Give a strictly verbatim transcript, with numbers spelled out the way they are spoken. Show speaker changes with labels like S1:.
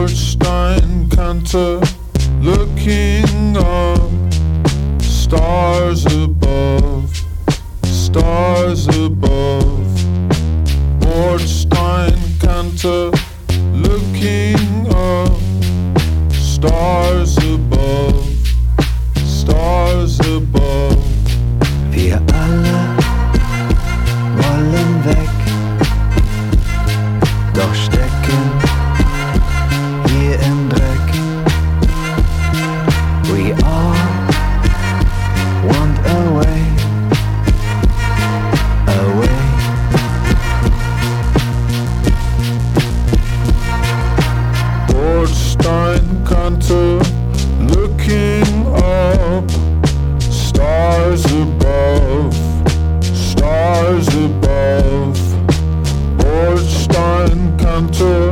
S1: Bordsteinkante, looking up, stars above, stars above. Bordsteinkante, looking up, stars above, stars above.
S2: Wir alle wollen weg, doch stecken hier im Dreck. We all want away, away.
S1: Bordsteinkante, looking up, stars above, stars above. Bordsteinkante,